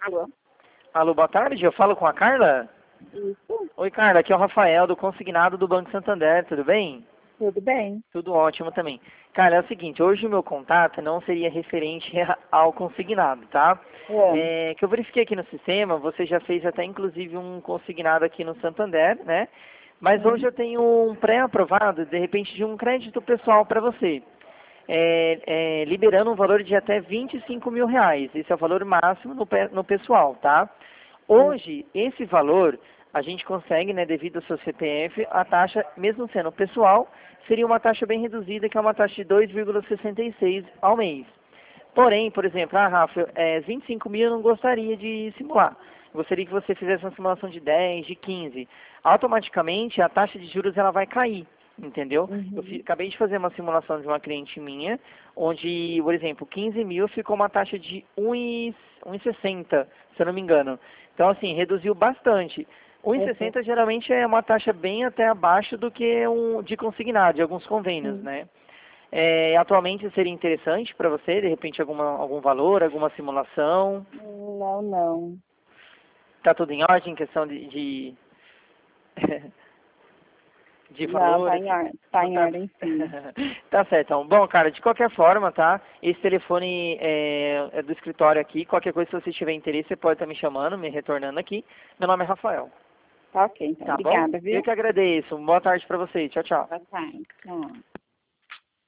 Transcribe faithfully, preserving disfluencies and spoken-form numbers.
Alô? Alô, boa tarde, eu falo com a Carla? Isso, Oi, Carla, aqui é o Rafael, do Consignado do Banco Santander, tudo bem? tudo bem? Tudo ótimo também. Cara, é o seguinte, hoje o meu contato não seria referente ao consignado, tá? É. É, que eu verifiquei aqui no sistema, você já fez até inclusive um consignado aqui no Santander, né? Mas hoje Hum, eu tenho um pré-aprovado, de repente, de um crédito pessoal para você. É, é, liberando um valor de até vinte e cinco mil reais. Esse é o valor máximo no, pe- no pessoal, tá? hum, Hoje, esse valor, a gente consegue, né, devido ao seu C P F, a taxa, mesmo sendo pessoal, seria uma taxa bem reduzida, que é uma taxa de dois vírgula sessenta e seis ao mês. Porém, por exemplo, ah, Rafa, é, vinte e cinco mil eu não gostaria de simular. Gostaria que você fizesse uma simulação de dez, de quinze. Automaticamente, a taxa de juros ela vai cair, entendeu? Eu fi- uhum. acabei de fazer uma simulação de uma cliente minha, onde, por exemplo, quinze mil ficou uma taxa de um e sessenta, se eu não me engano. Então, assim, reduziu bastante. Uhum. um e sessenta geralmente é uma taxa bem até abaixo do que um de consignado, de alguns convênios, Hum. né? É, atualmente seria interessante para você, de repente, alguma, algum valor, alguma simulação? Não, não. Está tudo em ordem, em questão de, de, de Não, valor, tá em assim? ordem, tá Não em tá... ordem sim. Tá certo, então. Bom, cara, de qualquer forma, tá? Esse telefone é, é do escritório aqui. Qualquer coisa, se você tiver interesse, você pode estar me chamando, me retornando aqui. Meu nome é Rafael, Tá ok, então. tá bom? Obrigada, Eu viu? que agradeço. Boa tarde para você. Tchau, tchau. Boa tarde. Tchau.